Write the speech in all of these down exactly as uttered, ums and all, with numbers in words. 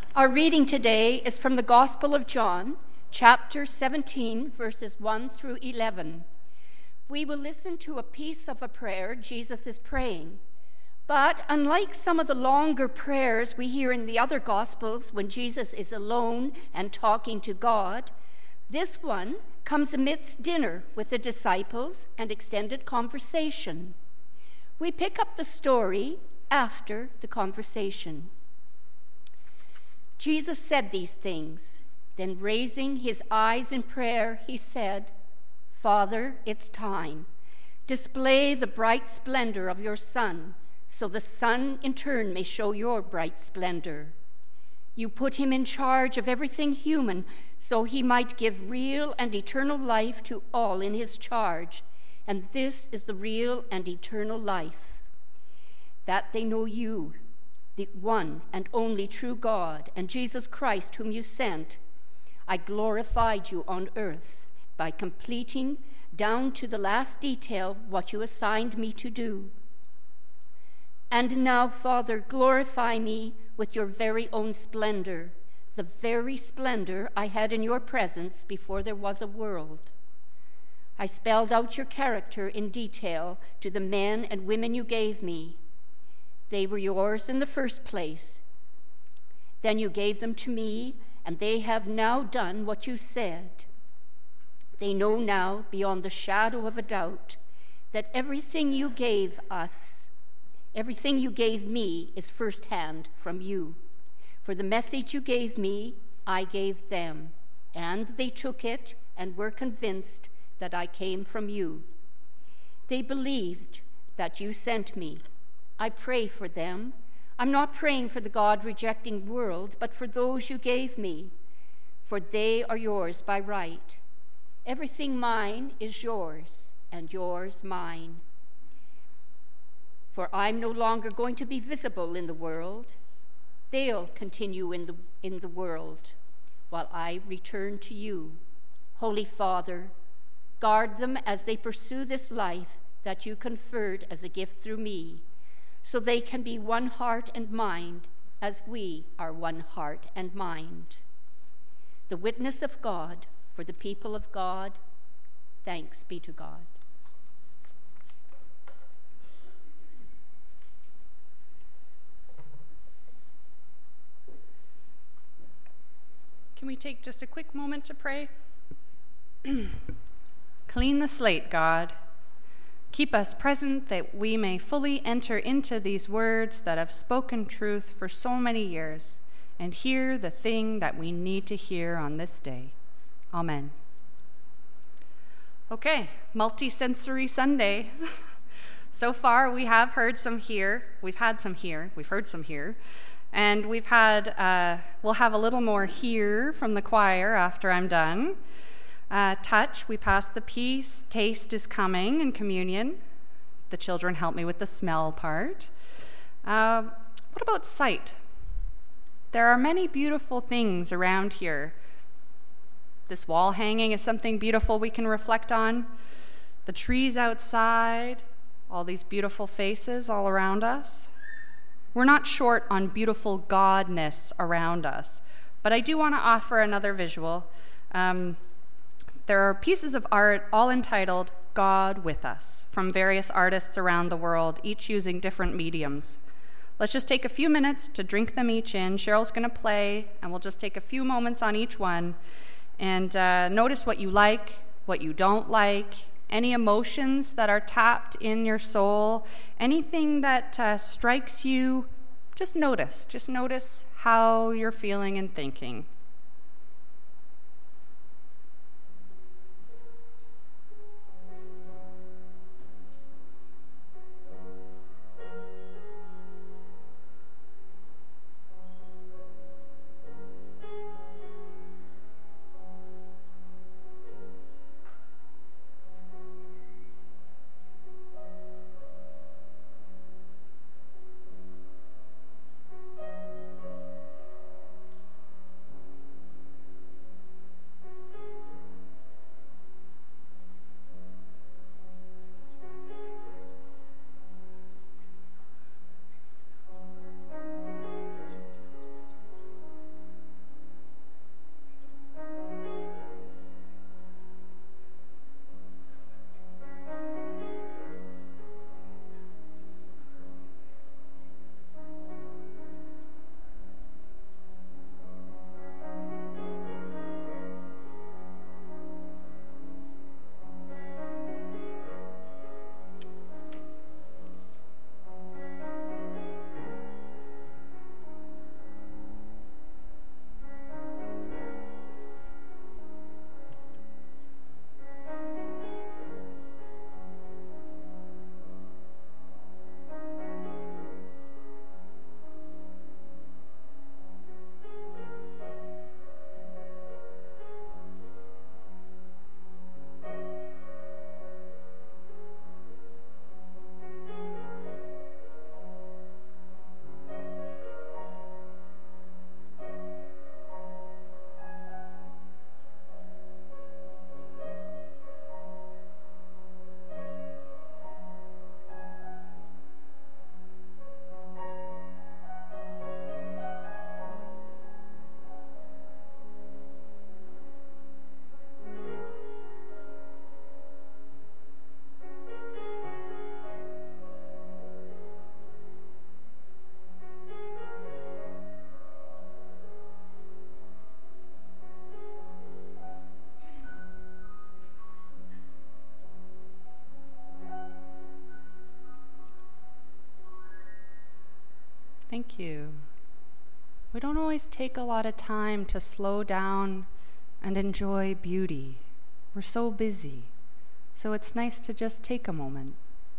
Our reading today is from the Gospel of John, chapter seventeen, verses one through eleven. We will listen to a piece of a prayer Jesus is praying. But unlike some of the longer prayers we hear in the other Gospels when Jesus is alone and talking to God, this one comes amidst dinner with the disciples and extended conversation. We pick up the story after the conversation. Jesus said these things. Then raising his eyes in prayer, he said, "Father, it's time. Display the bright splendor of your Son, so the Son in turn may show your bright splendor. You put him in charge of everything human, so he might give real and eternal life to all in his charge. And this is the real and eternal life, that they know you, the one and only true God, and Jesus Christ whom you sent. I glorified you on earth by completing down to the last detail what you assigned me to do. And now, Father, glorify me with your very own splendor, the very splendor I had in your presence before there was a world. I spelled out your character in detail to the men and women you gave me. They were yours in the first place. Then you gave them to me, and they have now done what you said. They know now, beyond the shadow of a doubt, that everything you gave us, everything you gave me, is firsthand from you. For the message you gave me, I gave them, and they took it and were convinced that I came from you. They believed that you sent me. I pray for them. I'm not praying for the God-rejecting world, but for those you gave me, for they are yours by right. Everything mine is yours, and yours mine. For I'm no longer going to be visible in the world. They'll continue in the, in the world while I return to you. Holy Father, guard them as they pursue this life that you conferred as a gift through me, so they can be one heart and mind as we are one heart and mind. The witness of God for the people of God, thanks be to God. Can we take just a quick moment to pray? Clean the slate, God. Keep us present that we may fully enter into these words that have spoken truth for so many years and hear the thing that we need to hear on this day. Amen. Okay, multi-sensory Sunday. So far we have heard some here. We've had some here. We've heard some here. And we've had, uh, we'll have a little more here from the choir after I'm done. Uh, touch, we passed the peace. Taste is coming in communion. The children help me with the smell part. Uh, what about sight? There are many beautiful things around here. This wall hanging is something beautiful we can reflect on. The trees outside, all these beautiful faces all around us. We're not short on beautiful godness around us, but I do want to offer another visual. Um, There are pieces of art all entitled God with Us from various artists around the world, each using different mediums. Let's just take a few minutes to drink them each in. Cheryl's going to play, and we'll just take a few moments on each one and uh, notice what you like, what you don't like, any emotions that are tapped in your soul, anything that uh, strikes you. Just notice. Just notice how you're feeling and thinking. Thank you. We don't always take a lot of time to slow down and enjoy beauty. We're so busy. So it's nice to just take a moment.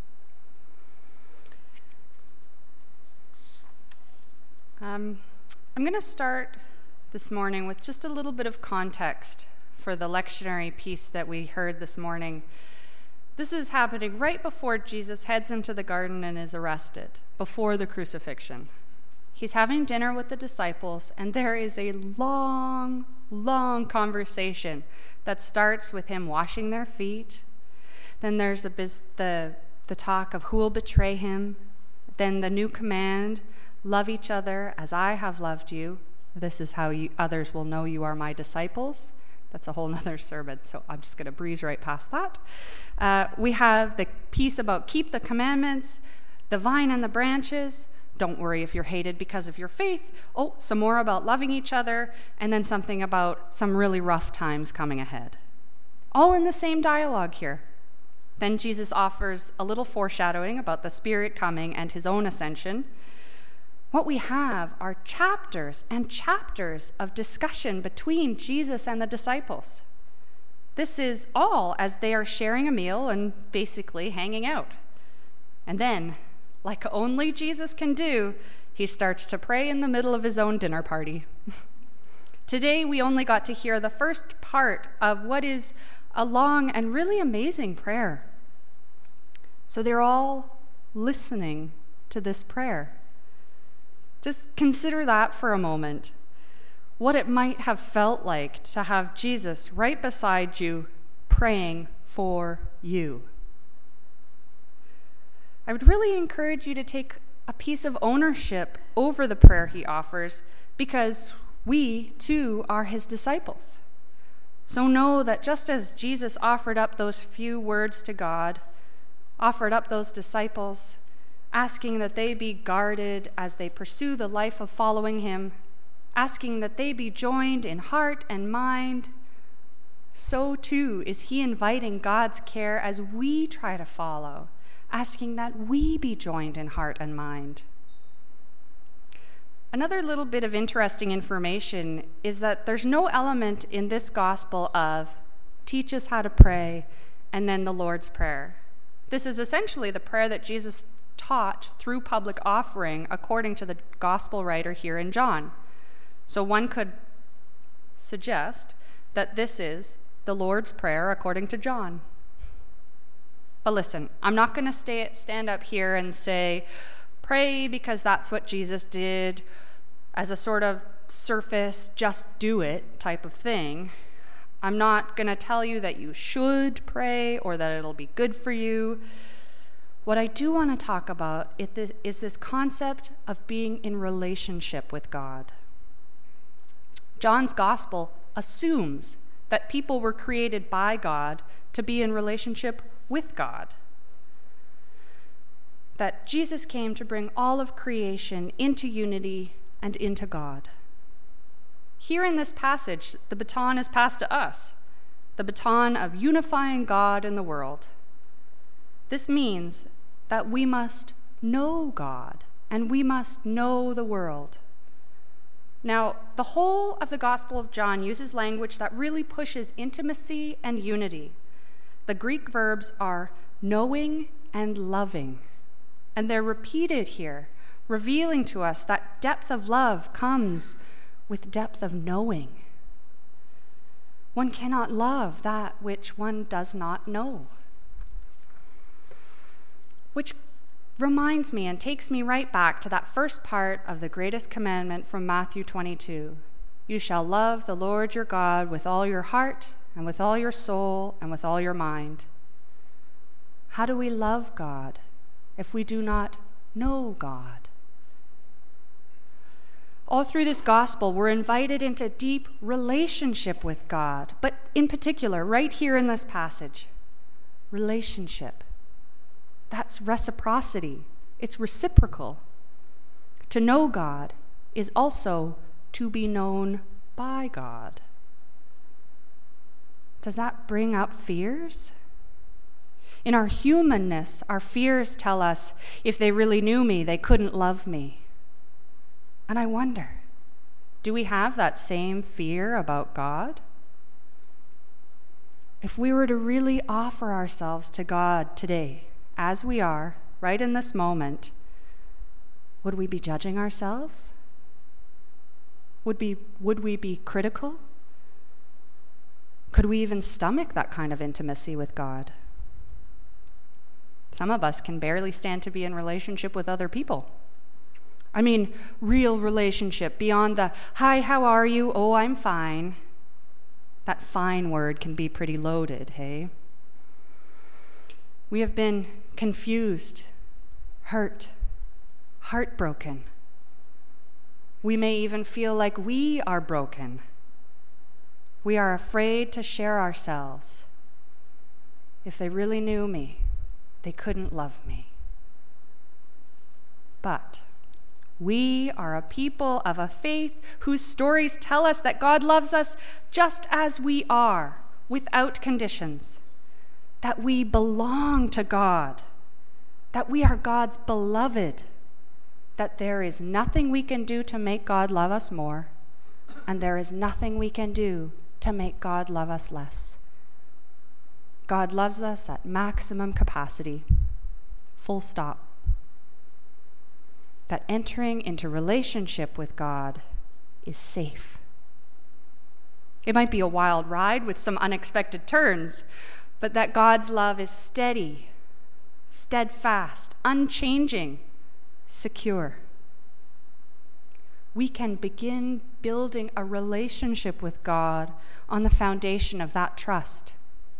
Um, I'm going to start this morning with just a little bit of context for the lectionary piece that we heard this morning. This is happening right before Jesus heads into the garden and is arrested, before the crucifixion. He's having dinner with the disciples, and there is a long, long conversation that starts with him washing their feet. Then there's a biz- the, the talk of who will betray him. Then the new command, love each other as I have loved you. This is how you, others will know you are my disciples. That's a whole nother sermon, so I'm just going to breeze right past that. Uh, we have the piece about keep the commandments, the vine and the branches. Don't worry if you're hated because of your faith. Oh, some more about loving each other, and then something about some really rough times coming ahead. All in the same dialogue here. Then Jesus offers a little foreshadowing about the Spirit coming and his own ascension. What we have are chapters and chapters of discussion between Jesus and the disciples. This is all as they are sharing a meal and basically hanging out. And then, like only Jesus can do, he starts to pray in the middle of his own dinner party. Today, we only got to hear the first part of what is a long and really amazing prayer. So they're all listening to this prayer. Just consider that for a moment. What it might have felt like to have Jesus right beside you praying for you. I would really encourage you to take a piece of ownership over the prayer he offers, because we too are his disciples. So know that just as Jesus offered up those few words to God, offered up those disciples, asking that they be guarded as they pursue the life of following him, asking that they be joined in heart and mind, so too is he inviting God's care as we try to follow, asking that we be joined in heart and mind. Another little bit of interesting information is that there's no element in this gospel of teach us how to pray and then the Lord's Prayer. This is essentially the prayer that Jesus taught through public offering according to the gospel writer here in John. So one could suggest that this is the Lord's Prayer according to John. But listen, I'm not going to stay, stand up here and say, pray because that's what Jesus did, as a sort of surface, just do it type of thing. I'm not going to tell you that you should pray or that it'll be good for you. What I do want to talk about is this concept of being in relationship with God. John's gospel assumes that people were created by God to be in relationship with God. That Jesus came to bring all of creation into unity and into God. Here in this passage, the baton is passed to us, the baton of unifying God and the world. This means that we must know God and we must know the world. Now, the whole of the Gospel of John uses language that really pushes intimacy and unity. The Greek verbs are knowing and loving, and they're repeated here, revealing to us that depth of love comes with depth of knowing. One cannot love that which one does not know. Which reminds me and takes me right back to that first part of the greatest commandment from Matthew twenty-two. You shall love the Lord your God with all your heart and with all your soul and with all your mind. How do we love God if we do not know God? All through this gospel, we're invited into deep relationship with God, but in particular, right here in this passage, relationship. That's reciprocity. It's reciprocal. To know God is also to be known by God. Does that bring up fears? In our humanness, our fears tell us if they really knew me, they couldn't love me. And I wonder, do we have that same fear about God? If we were to really offer ourselves to God today, as we are, right in this moment, would we be judging ourselves? Would be, would we be critical? Could we even stomach that kind of intimacy with God? Some of us can barely stand to be in relationship with other people. I mean, real relationship beyond the, hi, how are you? Oh, I'm fine. That fine word can be pretty loaded, hey? We have been confused, hurt, heartbroken. We may even feel like we are broken. We are afraid to share ourselves. If they really knew me, they couldn't love me. But we are a people of a faith whose stories tell us that God loves us just as we are, without conditions, that we belong to God, that we are God's beloved, that there is nothing we can do to make God love us more, and there is nothing we can do to make God love us less. God loves us at maximum capacity, full stop. That entering into relationship with God is safe. It might be a wild ride with some unexpected turns, but that God's love is steady, steadfast, unchanging, secure. We can begin building a relationship with God on the foundation of that trust.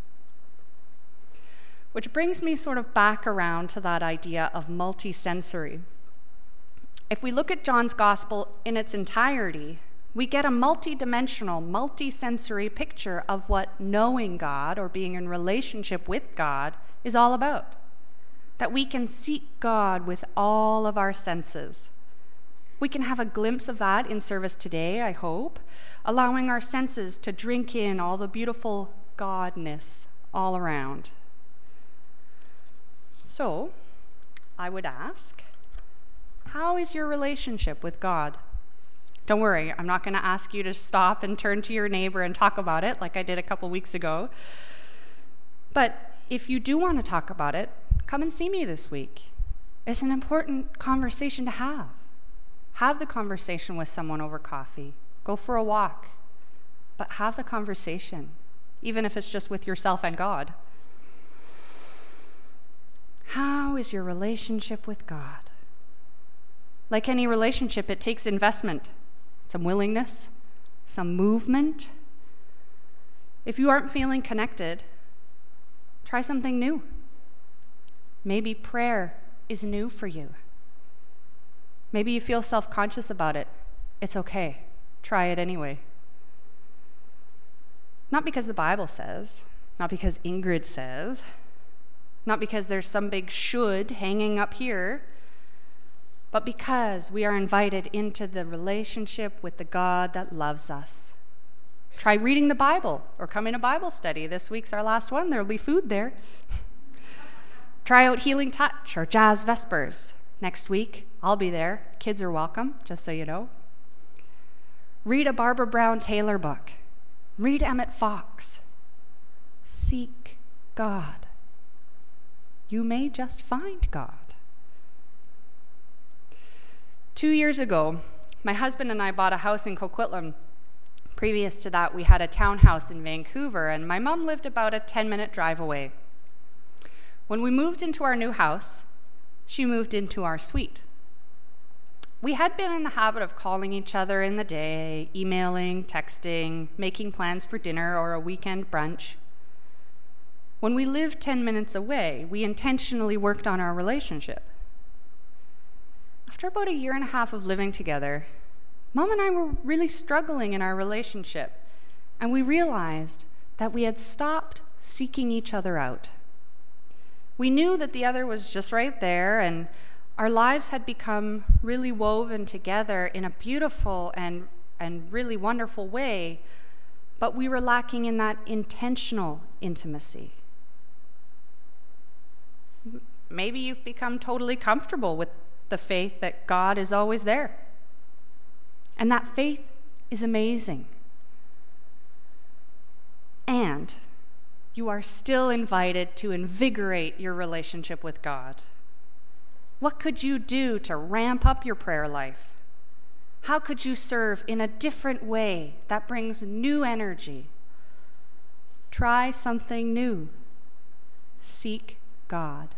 Which brings me sort of back around to that idea of multisensory. If we look at John's gospel in its entirety, we get a multidimensional, multisensory picture of what knowing God or being in relationship with God is all about. That we can seek God with all of our senses. We can have a glimpse of that in service today, I hope, allowing our senses to drink in all the beautiful Godness all around. So, I would ask, how is your relationship with God? Don't worry, I'm not going to ask you to stop and turn to your neighbor and talk about it like I did a couple weeks ago. But if you do want to talk about it, come and see me this week. It's an important conversation to have. Have the conversation with someone over coffee. Go for a walk. But have the conversation, even if it's just with yourself and God. How is your relationship with God? Like any relationship, it takes investment, some willingness, some movement. If you aren't feeling connected, try something new. Maybe prayer is new for you. Maybe you feel self-conscious about it. It's okay. Try it anyway. Not because the Bible says, not because Ingrid says, not because there's some big should hanging up here, but because we are invited into the relationship with the God that loves us. Try reading the Bible or coming to Bible study. This week's our last one. There'll be food there. Try out Healing Touch or Jazz Vespers. Next week, I'll be there. Kids are welcome, just so you know. Read a Barbara Brown Taylor book. Read Emmett Fox. Seek God. You may just find God. Two years ago, my husband and I bought a house in Coquitlam. Previous to that, we had a townhouse in Vancouver, and my mom lived about a ten-minute drive away. When we moved into our new house, she moved into our suite. We had been in the habit of calling each other in the day, emailing, texting, making plans for dinner or a weekend brunch. When we lived ten minutes away, we intentionally worked on our relationship. After about a year and a half of living together, Mom and I were really struggling in our relationship, and we realized that we had stopped seeking each other out. We knew that the other was just right there, and our lives had become really woven together in a beautiful and, and really wonderful way, but we were lacking in that intentional intimacy. Maybe you've become totally comfortable with the faith that God is always there. And that faith is amazing. And you are still invited to invigorate your relationship with God. What could you do to ramp up your prayer life? How could you serve in a different way that brings new energy? Try something new. Seek God.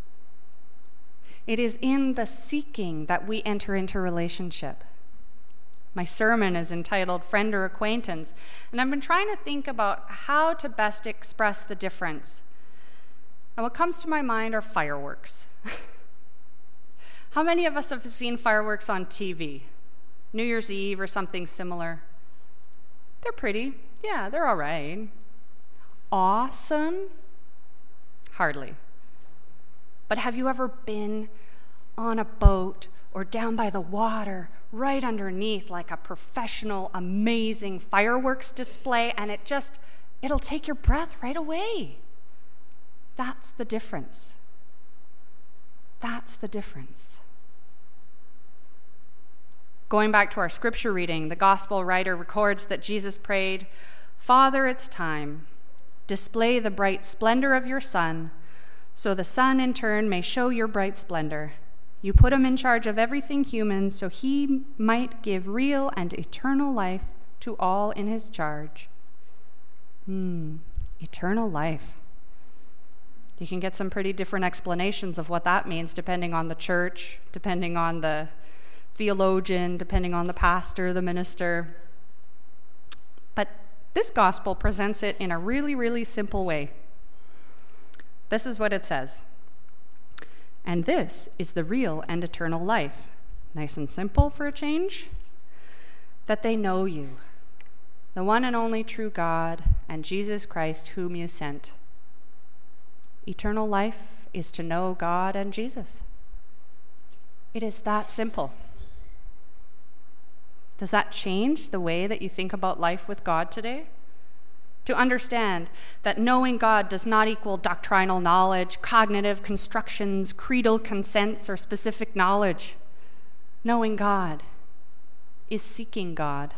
It is in the seeking that we enter into relationship. My sermon is entitled Friend or Acquaintance, and I've been trying to think about how to best express the difference. And what comes to my mind are fireworks. How many of us have seen fireworks on T V? New Year's Eve or something similar? They're pretty. Yeah, they're all right. Awesome? Hardly. But have you ever been on a boat or down by the water, right underneath like a professional, amazing fireworks display, and it just, it'll take your breath right away? That's the difference. That's the difference. Going back to our scripture reading, the gospel writer records that Jesus prayed, "Father, it's time. Display the bright splendor of your Son, so the Son in turn may show your bright splendor. You put him in charge of everything human, so he might give real and eternal life to all in his charge." Hmm, eternal life. You can get some pretty different explanations of what that means depending on the church, depending on the theologian, depending on the pastor, the minister. But this gospel presents it in a really, really simple way. This is what it says. "And this is the real and eternal life." Nice and simple for a change. "That they know you, the one and only true God, and Jesus Christ whom you sent." Eternal life is to know God and Jesus. It is that simple. Does that change the way that you think about life with God today? To understand that knowing God does not equal doctrinal knowledge, cognitive constructions, creedal consents, or specific knowledge. Knowing God is seeking God.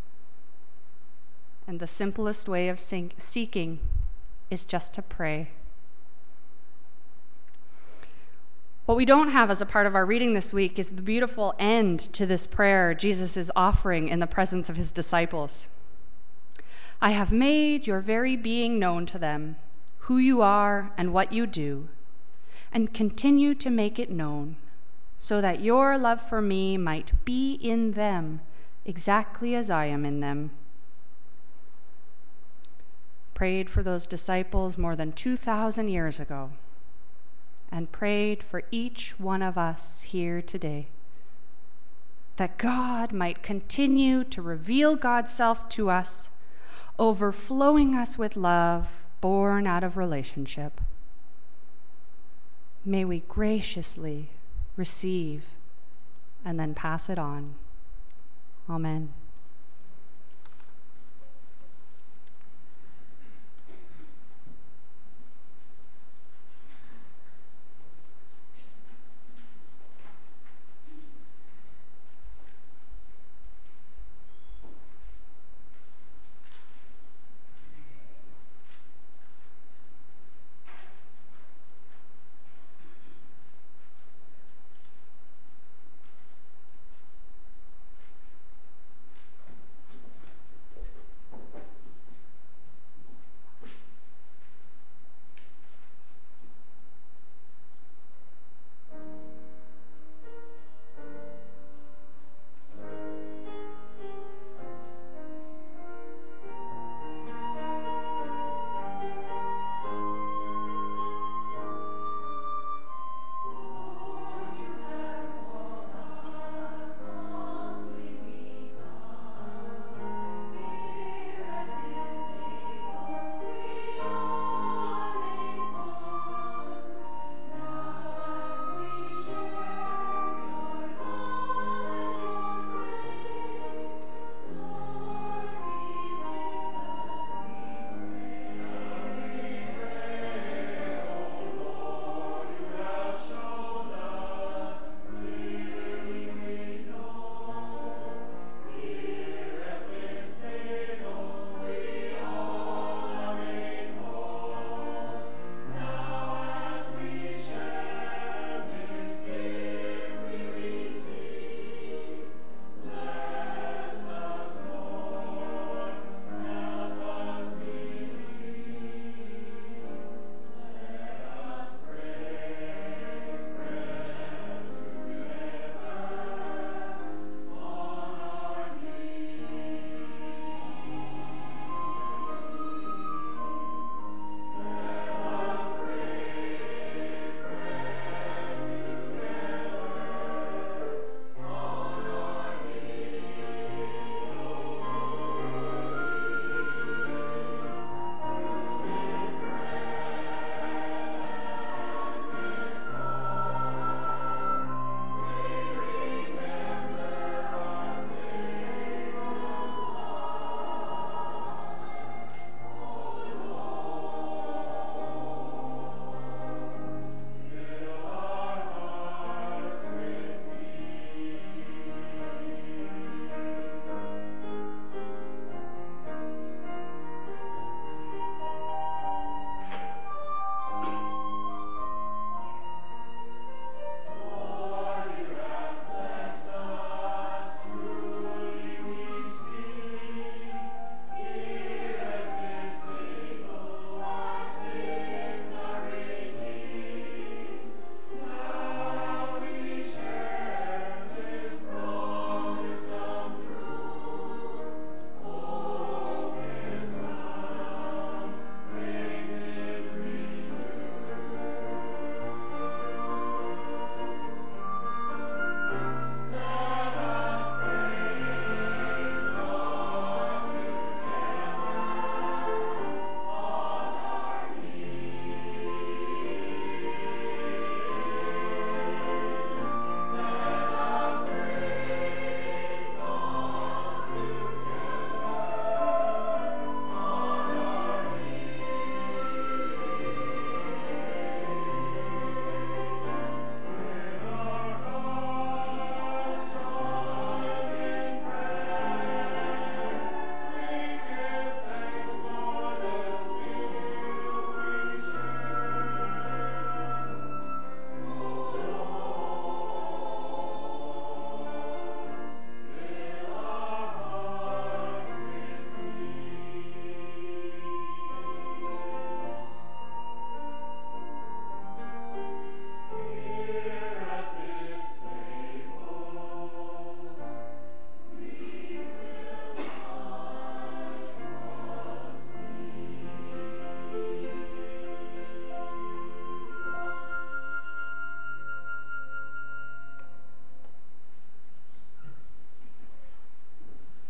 And the simplest way of seeking is just to pray. What we don't have as a part of our reading this week is the beautiful end to this prayer Jesus is offering in the presence of his disciples. "I have made your very being known to them, who you are and what you do, and continue to make it known, so that your love for me might be in them exactly as I am in them." Prayed for those disciples more than two thousand years ago, and prayed for each one of us here today, that God might continue to reveal God's self to us, overflowing us with love born out of relationship. May we graciously receive and then pass it on. Amen.